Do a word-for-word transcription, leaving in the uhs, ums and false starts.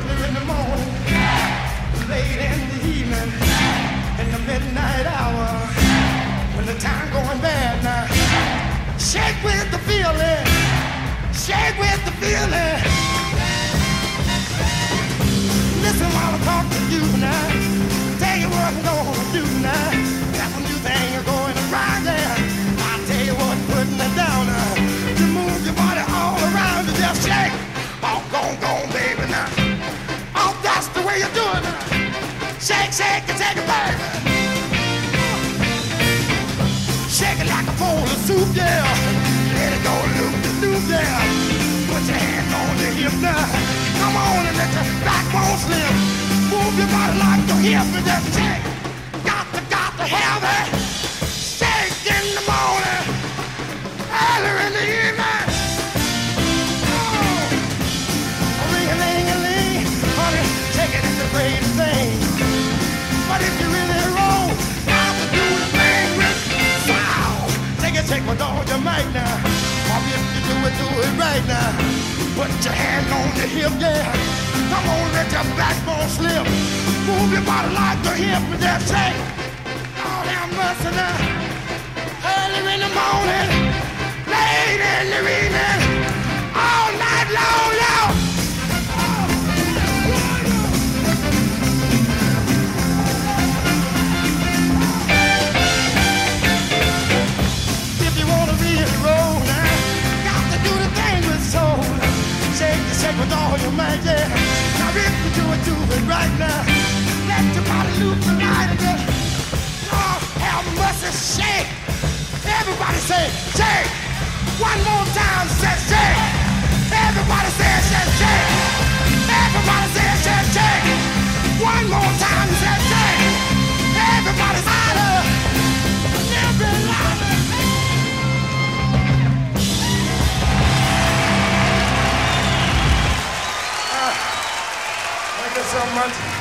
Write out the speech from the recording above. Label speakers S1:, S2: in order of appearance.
S1: early in the morning, late in the evening, in the midnight hour, when the time going bad now. Shake with the feeling, shake with the feeling. Listen while I talk to you now. Tell you what I'm gonna do now. Got some new thing going around there. I'll tell you what, putting it down now. You move your body all around and just shake. Oh, go, go, baby now. Oh, that's the way you do it now. Shake, shake, and take it back. Shake it like a bowl of soup, yeah. Let it go, loop the loop, yeah. Put your hand on the hip now. Come on and let your backbone slip. Move your body like your hip and just shake. Got to, got to have it. Shake in the morning, early in the evening. Oh, ring-a-ling-a-ling, honey, shake it is the greatest thing. But if you really roll, got to do the thing with sound. Take it, take with all your might now. Or if you do it, do it right now. Put your hand on the hip, yeah. Come on, let your backbone slip. Move your body like the hip and just shake. All that muscle now. Early in the morning, late in the evening, all night long, y'all. If you wanna really roll now, got to do the thing with soul. Shake the shake with all your might, yeah. Now if you do it, do it right now. Let your body loop tonight and just, oh, have a muscle shake. Everybody say, shake. One more time, say, shake. Everybody say, say, shake. Everybody say, say, shake. One more time, say, shake. Everybody's louder. A little bit louder. Uh, thank you so much.